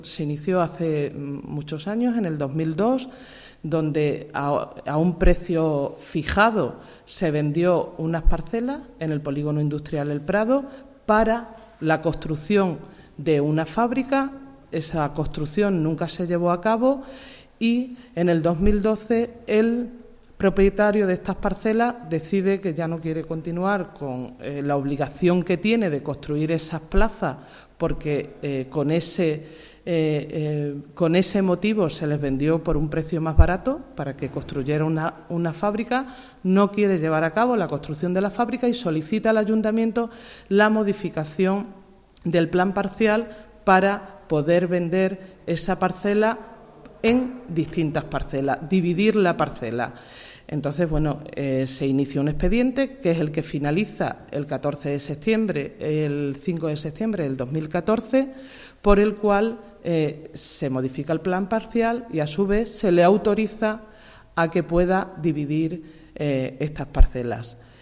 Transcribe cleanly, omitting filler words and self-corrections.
Se inició hace muchos años, en el 2002, donde a un precio fijado se vendió unas parcelas en el polígono industrial El Prado para la construcción de una fábrica. Esa construcción nunca se llevó a cabo y en el 2012 el propietario de estas parcelas decide que ya no quiere continuar con la obligación que tiene de construir esas plazas porque con ese motivo se les vendió por un precio más barato para que construyera una fábrica. No quiere llevar a cabo la construcción de la fábrica y solicita al ayuntamiento la modificación del plan parcial para poder vender esa parcela en distintas parcelas, dividir la parcela. Entonces, se inicia un expediente que es el que finaliza el 14 de septiembre, el 5 de septiembre del 2014, por el cual se modifica el plan parcial y, a su vez, se le autoriza a que pueda dividir estas parcelas.